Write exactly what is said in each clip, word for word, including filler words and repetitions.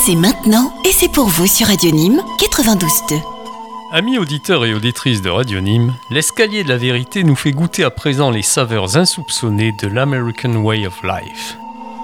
C'est maintenant et c'est pour vous sur Radio Nîmes quatre-vingt-douze deux. Amis auditeurs et auditrices de Radio Nîmes, l'escalier de la vérité nous fait goûter à présent les saveurs insoupçonnées de l'American Way of Life.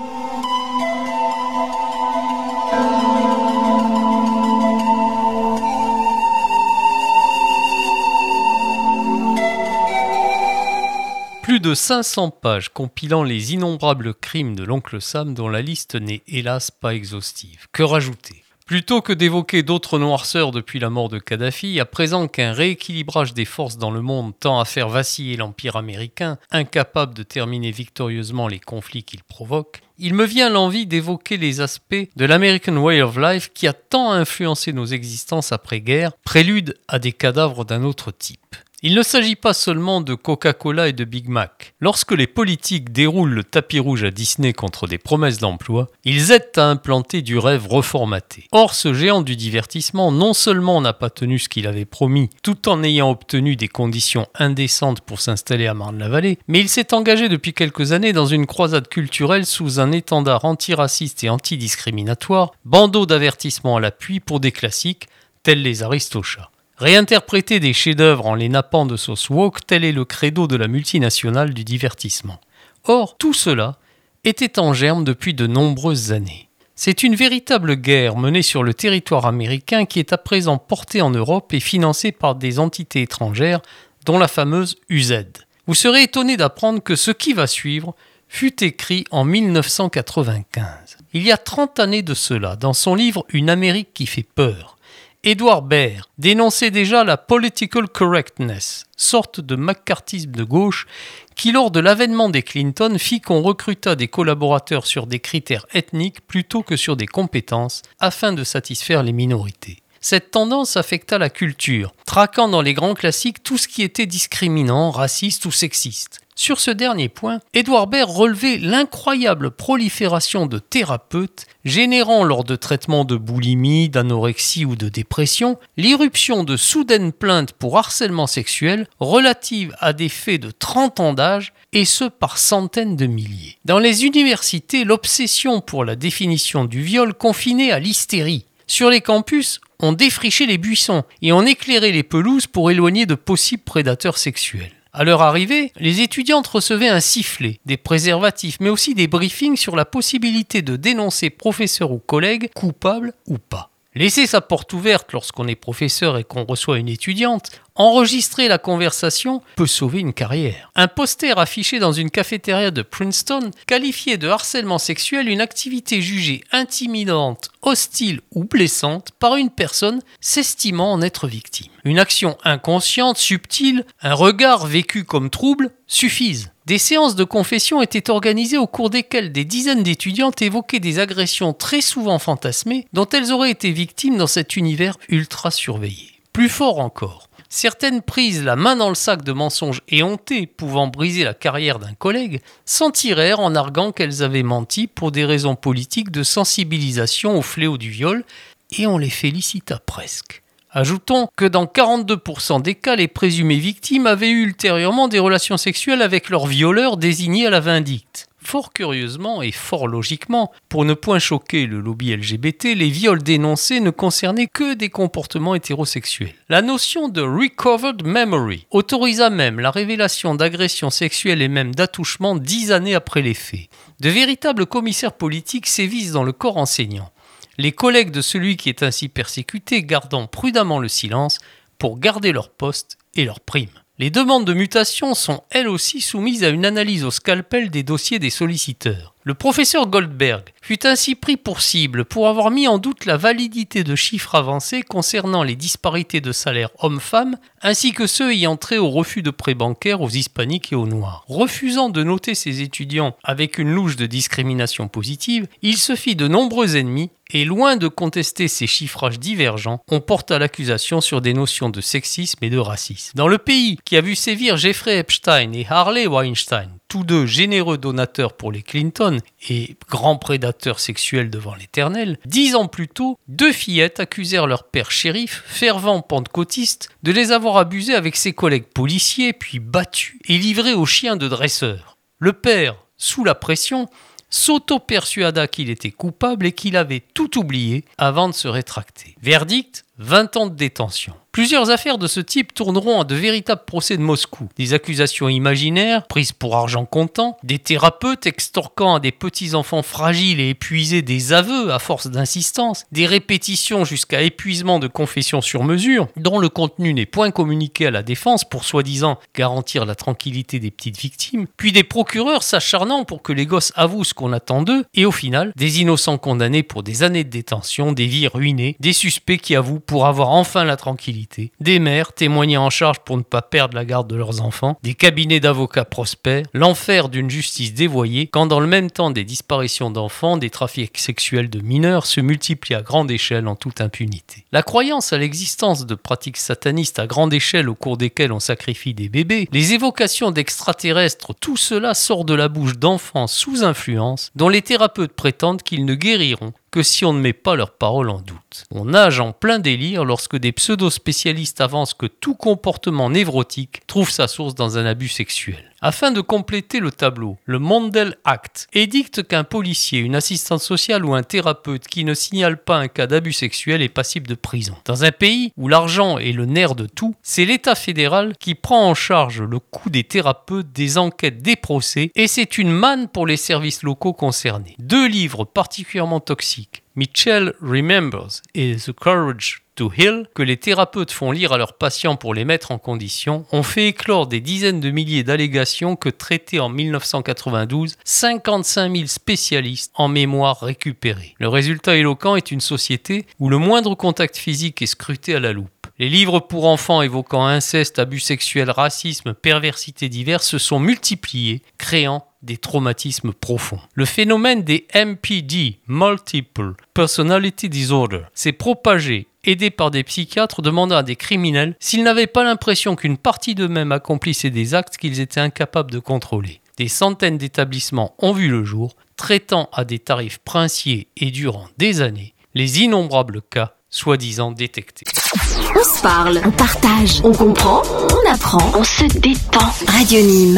Plus de cinq cents pages compilant les innombrables crimes de l'oncle Sam dont la liste n'est hélas pas exhaustive. Que rajouter ? Plutôt que d'évoquer d'autres noirceurs depuis la mort de Kadhafi, à présent qu'un rééquilibrage des forces dans le monde tend à faire vaciller l'Empire américain, incapable de terminer victorieusement les conflits qu'il provoque, il me vient l'envie d'évoquer les aspects de l'American Way of Life qui a tant influencé nos existences après-guerre, prélude à des cadavres d'un autre type. Il ne s'agit pas seulement de Coca-Cola et de Big Mac. Lorsque les politiques déroulent le tapis rouge à Disney contre des promesses d'emploi, ils aident à implanter du rêve reformaté. Or, ce géant du divertissement non seulement n'a pas tenu ce qu'il avait promis, tout en ayant obtenu des conditions indécentes pour s'installer à Marne-la-Vallée, mais il s'est engagé depuis quelques années dans une croisade culturelle sous un étendard antiraciste et antidiscriminatoire, bandeau d'avertissement à l'appui pour des classiques, tels les Aristochats. Réinterpréter des chefs-d'œuvre en les nappant de sauce woke, tel est le credo de la multinationale du divertissement. Or, tout cela était en germe depuis de nombreuses années. C'est une véritable guerre menée sur le territoire américain qui est à présent portée en Europe et financée par des entités étrangères, dont la fameuse U Z. Vous serez étonné d'apprendre que ce qui va suivre fut écrit en dix-neuf cent quatre-vingt-quinze. Il y a trente années de cela, dans son livre « Une Amérique qui fait peur », Edward Baird dénonçait déjà la political correctness, sorte de macartisme de gauche qui, lors de l'avènement des Clinton, fit qu'on recruta des collaborateurs sur des critères ethniques plutôt que sur des compétences afin de satisfaire les minorités. Cette tendance affecta la culture, traquant dans les grands classiques tout ce qui était discriminant, raciste ou sexiste. Sur ce dernier point, Edward Baird relevait l'incroyable prolifération de thérapeutes générant lors de traitements de boulimie, d'anorexie ou de dépression, l'irruption de soudaines plaintes pour harcèlement sexuel relatives à des faits de trente ans d'âge et ce par centaines de milliers. Dans les universités, l'obsession pour la définition du viol confinait à l'hystérie. Sur les campus, on défrichait les buissons et on éclairait les pelouses pour éloigner de possibles prédateurs sexuels. À leur arrivée, les étudiantes recevaient un sifflet, des préservatifs, mais aussi des briefings sur la possibilité de dénoncer professeurs ou collègues, coupables ou pas. Laisser sa porte ouverte lorsqu'on est professeur et qu'on reçoit une étudiante, enregistrer la conversation peut sauver une carrière. Un poster affiché dans une cafétéria de Princeton qualifiait de harcèlement sexuel une activité jugée intimidante, hostile ou blessante par une personne s'estimant en être victime. Une action inconsciente, subtile, un regard vécu comme trouble suffisent. Des séances de confession étaient organisées au cours desquelles des dizaines d'étudiantes évoquaient des agressions très souvent fantasmées dont elles auraient été victimes dans cet univers ultra surveillé. Plus fort encore, certaines prises la main dans le sac de mensonges éhontés pouvant briser la carrière d'un collègue s'en tirèrent en arguant qu'elles avaient menti pour des raisons politiques de sensibilisation au fléau du viol et on les félicita presque. Ajoutons que dans quarante-deux pour cent des cas, les présumées victimes avaient eu ultérieurement des relations sexuelles avec leur violeur désigné à la vindicte. Fort curieusement et fort logiquement, pour ne point choquer le lobby L G B T, les viols dénoncés ne concernaient que des comportements hétérosexuels. La notion de « recovered memory » autorisa même la révélation d'agressions sexuelles et même d'attouchements dix années après les faits. De véritables commissaires politiques sévissent dans le corps enseignant. Les collègues de celui qui est ainsi persécuté gardant prudemment le silence pour garder leur poste et leur prime. Les demandes de mutation sont elles aussi soumises à une analyse au scalpel des dossiers des solliciteurs. Le professeur Goldberg fut ainsi pris pour cible pour avoir mis en doute la validité de chiffres avancés concernant les disparités de salaire hommes-femmes ainsi que ceux ayant trait au refus de prêts bancaires aux hispaniques et aux noirs. Refusant de noter ses étudiants avec une louche de discrimination positive, il se fit de nombreux ennemis et loin de contester ces chiffrages divergents, on porta l'accusation sur des notions de sexisme et de racisme. Dans le pays qui a vu sévir Jeffrey Epstein et Harvey Weinstein, tous deux généreux donateurs pour les Clinton et grands prédateurs sexuels devant l'Éternel, dix ans plus tôt, deux fillettes accusèrent leur père shérif, fervent pentecôtiste, de les avoir abusés avec ses collègues policiers, puis battus et livrés aux chiens de dresseurs. Le père, sous la pression, s'auto-persuada qu'il était coupable et qu'il avait tout oublié avant de se rétracter. Verdict, vingt ans de détention. Plusieurs affaires de ce type tourneront à de véritables procès de Moscou. Des accusations imaginaires, prises pour argent comptant, des thérapeutes extorquant à des petits-enfants fragiles et épuisés des aveux à force d'insistance, des répétitions jusqu'à épuisement de confessions sur mesure, dont le contenu n'est point communiqué à la défense pour soi-disant garantir la tranquillité des petites victimes, puis des procureurs s'acharnant pour que les gosses avouent ce qu'on attend d'eux, et au final, des innocents condamnés pour des années de détention, des vies ruinées, des suspects qui avouent pour avoir enfin la tranquillité, des mères témoignant en charge pour ne pas perdre la garde de leurs enfants, des cabinets d'avocats prospèrent, l'enfer d'une justice dévoyée, quand dans le même temps des disparitions d'enfants, des trafics sexuels de mineurs se multiplient à grande échelle en toute impunité. La croyance à l'existence de pratiques satanistes à grande échelle au cours desquelles on sacrifie des bébés, les évocations d'extraterrestres, tout cela sort de la bouche d'enfants sous influence dont les thérapeutes prétendent qu'ils ne guériront que si on ne met pas leurs paroles en doute. On nage en plein délire lorsque des pseudo-spécialistes avancent que tout comportement névrotique trouve sa source dans un abus sexuel. Afin de compléter le tableau, le Mandel Act édicte qu'un policier, une assistante sociale ou un thérapeute qui ne signale pas un cas d'abus sexuel est passible de prison. Dans un pays où l'argent est le nerf de tout, c'est l'État fédéral qui prend en charge le coût des thérapeutes, des enquêtes, des procès, et c'est une manne pour les services locaux concernés. Deux livres particulièrement toxiques, Mitchell Remembers et The Courage to Heal, que les thérapeutes font lire à leurs patients pour les mettre en condition, ont fait éclore des dizaines de milliers d'allégations que traitaient en dix-neuf cent quatre-vingt-douze cinquante-cinq mille spécialistes en mémoire récupérée. Le résultat éloquent est une société où le moindre contact physique est scruté à la loupe. Les livres pour enfants évoquant inceste, abus sexuels, racisme, perversité diverses se sont multipliés, créant des traumatismes profonds. Le phénomène des M P D, Multiple Personality Disorder, s'est propagé, aidé par des psychiatres demandant à des criminels s'ils n'avaient pas l'impression qu'une partie d'eux-mêmes accomplissait des actes qu'ils étaient incapables de contrôler. Des centaines d'établissements ont vu le jour, traitant à des tarifs princiers et durant des années les innombrables cas soi-disant détectés. On se parle, on partage, on comprend, on apprend, on se détend. Radio Nîmes.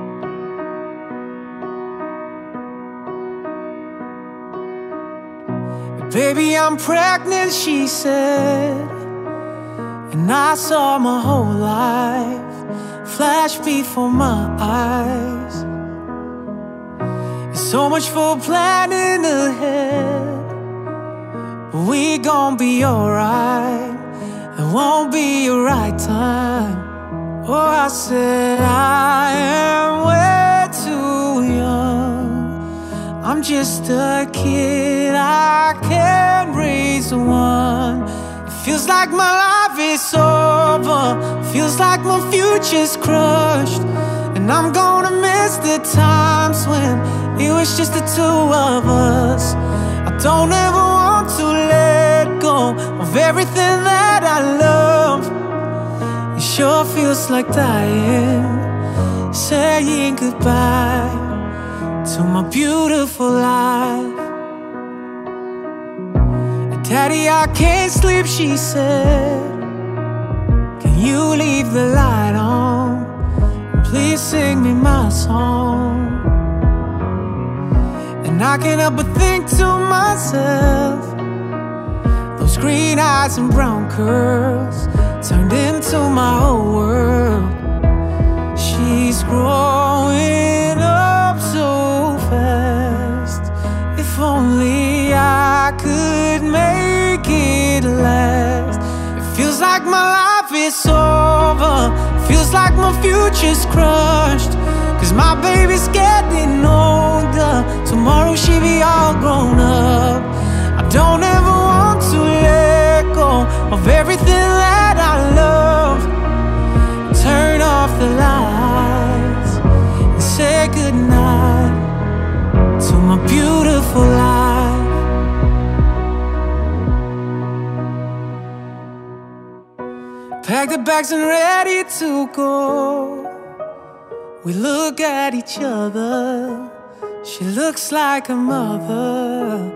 Baby, I'm pregnant, she said, and I saw my whole life flash before my eyes. It's so much for planning ahead, but we gon' be alright. It won't be a right time. Oh, I said I am way too young. I'm just a kid, I can't raise one. It feels like my life is over, feels like my future's crushed. And I'm gonna miss the times when it was just the two of us. I don't ever want to let go of everything that I love. It sure feels like dying, saying goodbye to my beautiful life. Daddy, I can't sleep, she said. Can you leave the light on? Please sing me my song. And I can't help but think to myself, those green eyes and brown curls turned into my whole world. She's growing up so fast. If only I could make it last. It feels like my life is over, feels like my future's crushed. Cause my baby's getting older, tomorrow she'll be all grown up. I don't ever want to let go of everything that I love. Turn off the lights and say goodnight to my beautiful life. Pack the bags and ready to go. We look at each other. She looks like a mother,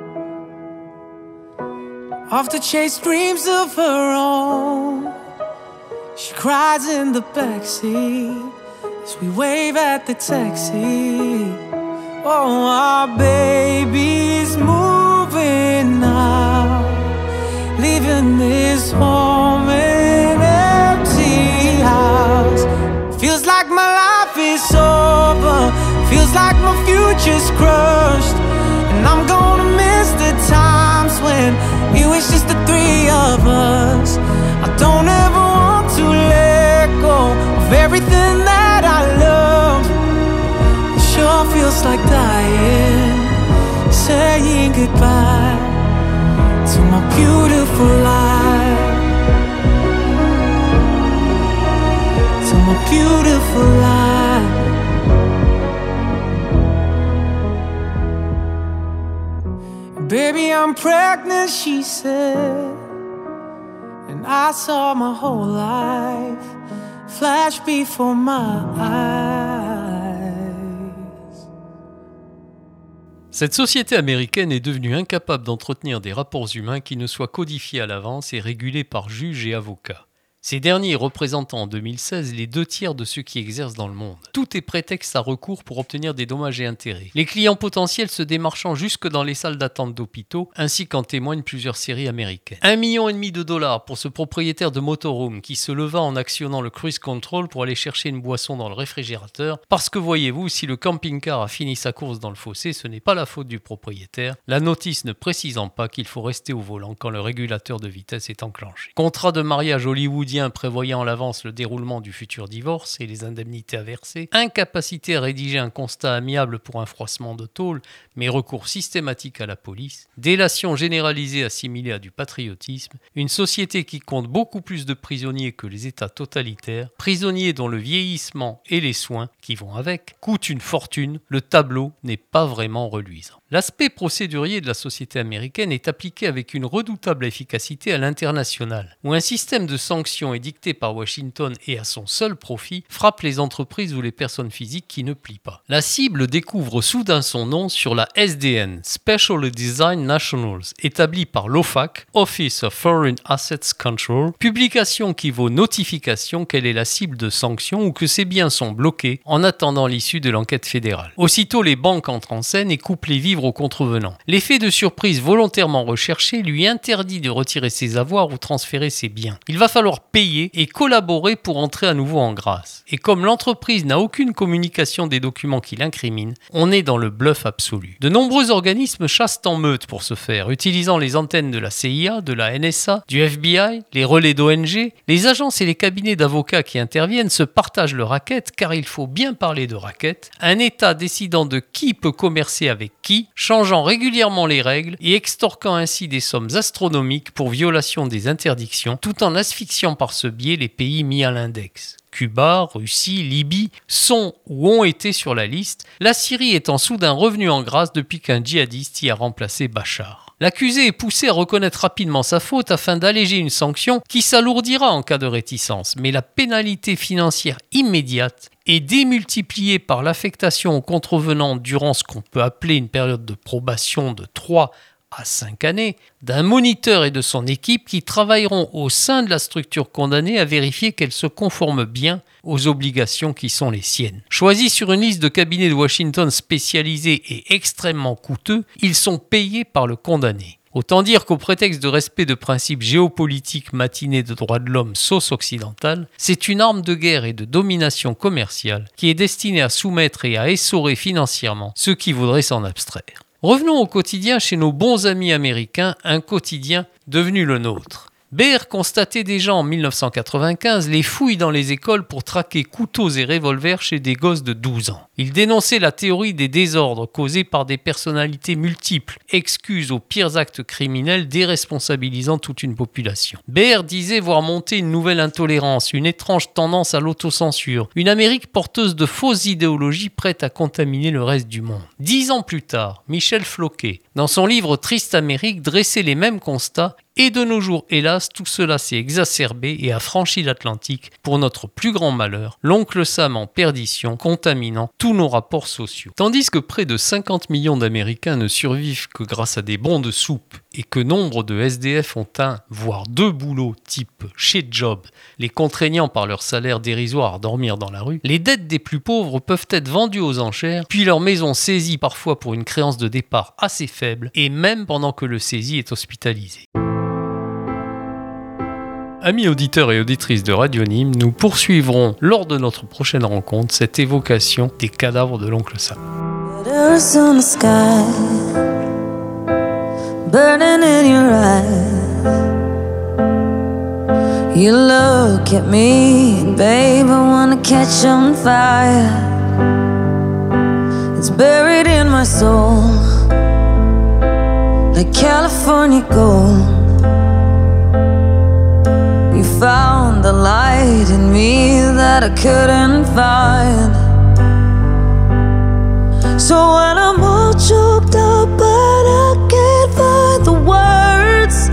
off to chase dreams of her own. She cries in the backseat as we wave at the taxi. Oh, our baby's moving now, leaving this home an empty house. Feels like my life is over, feels like my future's crushed, and I'm gonna miss the times when it was just the three of us. I don't ever want to let go of everything that I love. It sure feels like dying, saying goodbye to my beautiful life, to my beautiful life. Baby, I'm pregnant, she said, and I saw my whole life flash before my eyes. Cette société américaine est devenue incapable d'entretenir des rapports humains qui ne soient codifiés à l'avance et régulés par juges et avocats. Ces derniers représentant en deux mille seize les deux tiers de ceux qui exercent dans le monde. Tout est prétexte à recours pour obtenir des dommages et intérêts. Les clients potentiels se démarchant jusque dans les salles d'attente d'hôpitaux, ainsi qu'en témoignent plusieurs séries américaines. Un million et demi de dollars pour ce propriétaire de motorhome qui se leva en actionnant le cruise control pour aller chercher une boisson dans le réfrigérateur. Parce que voyez-vous, si le camping-car a fini sa course dans le fossé, ce n'est pas la faute du propriétaire, la notice ne précisant pas qu'il faut rester au volant quand le régulateur de vitesse est enclenché. Contrat de mariage hollywoodien prévoyant à l'avance le déroulement du futur divorce et les indemnités à verser, incapacité à rédiger un constat amiable pour un froissement de tôle, mais recours systématique à la police, délation généralisée assimilée à du patriotisme, une société qui compte beaucoup plus de prisonniers que les États totalitaires, prisonniers dont le vieillissement et les soins qui vont avec coûtent une fortune, le tableau n'est pas vraiment reluisant. L'aspect procédurier de la société américaine est appliqué avec une redoutable efficacité à l'international, où un système de sanctions édicté par Washington et à son seul profit frappe les entreprises ou les personnes physiques qui ne plient pas. La cible découvre soudain son nom sur la S D N, Special Design Nationals, établie par l'O F A C, Office of Foreign Assets Control, publication qui vaut notification qu'elle est la cible de sanctions ou que ses biens sont bloqués en attendant l'issue de l'enquête fédérale. Aussitôt, les banques entrent en scène et coupent les vivres aux contrevenants. L'effet de surprise volontairement recherché lui interdit de retirer ses avoirs ou transférer ses biens. Il va falloir payer et collaborer pour entrer à nouveau en grâce. Et comme l'entreprise n'a aucune communication des documents qui l'incriminent, on est dans le bluff absolu. De nombreux organismes chassent en meute pour ce faire, utilisant les antennes de la C I A, de la N S A, du F B I, les relais d'O N G. Les agences et les cabinets d'avocats qui interviennent se partagent le racket, car il faut bien parler de racket. Un État décidant de qui peut commercer avec qui, changeant régulièrement les règles et extorquant ainsi des sommes astronomiques pour violation des interdictions, tout en asphyxiant par ce biais les pays mis à l'index. Cuba, Russie, Libye sont ou ont été sur la liste, la Syrie étant soudain revenue en grâce depuis qu'un djihadiste y a remplacé Bachar. L'accusé est poussé à reconnaître rapidement sa faute afin d'alléger une sanction qui s'alourdira en cas de réticence, mais la pénalité financière immédiate est démultipliée par l'affectation aux contrevenants durant ce qu'on peut appeler une période de probation de trois à cinq années, d'un moniteur et de son équipe qui travailleront au sein de la structure condamnée à vérifier qu'elle se conforme bien aux obligations qui sont les siennes. Choisis sur une liste de cabinets de Washington spécialisés et extrêmement coûteux, ils sont payés par le condamné. Autant dire qu'au prétexte de respect de principes géopolitiques matinés de droits de l'homme sauce occidentale, c'est une arme de guerre et de domination commerciale qui est destinée à soumettre et à essorer financièrement ceux qui voudraient s'en abstraire. Revenons au quotidien chez nos bons amis américains, un quotidien devenu le nôtre. Baer constatait déjà en dix-neuf cent quatre-vingt-quinze les fouilles dans les écoles pour traquer couteaux et revolvers chez des gosses de douze ans. Il dénonçait la théorie des désordres causés par des personnalités multiples, excuse aux pires actes criminels déresponsabilisant toute une population. Baer disait voir monter une nouvelle intolérance, une étrange tendance à l'autocensure, une Amérique porteuse de fausses idéologies prête à contaminer le reste du monde. Dix ans plus tard, Michel Floquet, dans son livre Triste Amérique, dressait les mêmes constats Et de nos jours, hélas, tout cela s'est exacerbé et a franchi l'Atlantique pour notre plus grand malheur, l'oncle Sam en perdition, contaminant tous nos rapports sociaux. Tandis que près de cinquante millions d'Américains ne survivent que grâce à des bons de soupe et que nombre de S D F ont un, voire deux boulots type shit job, les contraignant par leur salaire dérisoire à dormir dans la rue, les dettes des plus pauvres peuvent être vendues aux enchères, puis leur maison saisie parfois pour une créance de départ assez faible, et même pendant que le saisi est hospitalisé. Amis auditeurs et auditrices de Radio Nîmes, nous poursuivrons lors de notre prochaine rencontre cette évocation des cadavres de l'oncle Sam. Burning in your eyes, you look at me, and babe, I wanna catch on fire. It's buried in my soul, like California gold. You found the light in me that I couldn't find. So when I'm all choked up, but I can't find the words,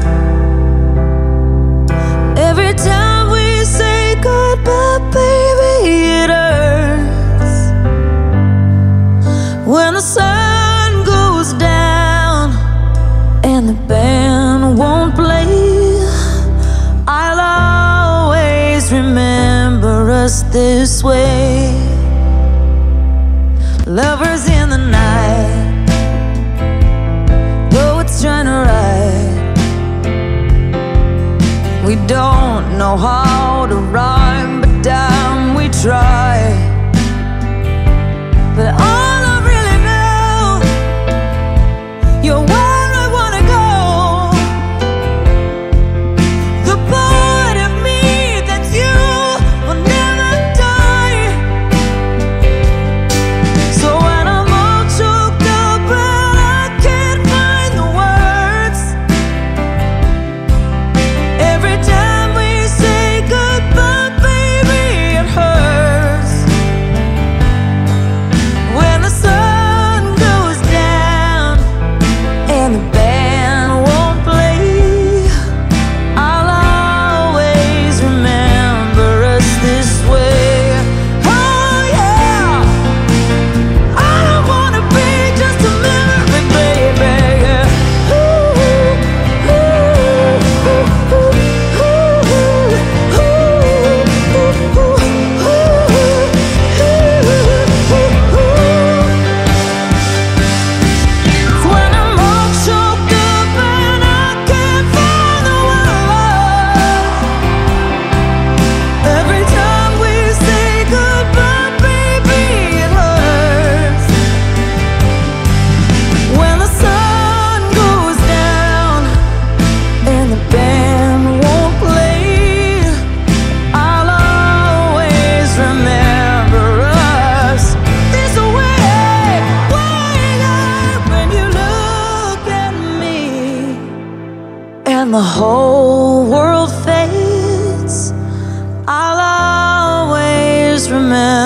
every time we say goodbye, baby, it hurts. When the sun goes down and the band won't play, I'll always remember us this way. Lovers in the night, poets trying to write. We don't know how to rhyme, but damn, we try. But all I really know, you're where I wanna go. The part of me that's you will never die. So when I'm all choked up and I can't find the words, every time we say goodbye, baby, it hurts. When the sun goes down and the band won't play, I'll always remember us this way. Oh yeah, I don't wanna be just a memory, baby. Ooh, ooh, ooh, ooh, ooh, ooh, ooh, ooh. When I'm all choked up and I can't find the word, every time we say goodbye, baby, it hurts. When the sun goes down and the band won't play, I'll always remember us this way. Way up when you look at me and the whole world fades, I'll always remember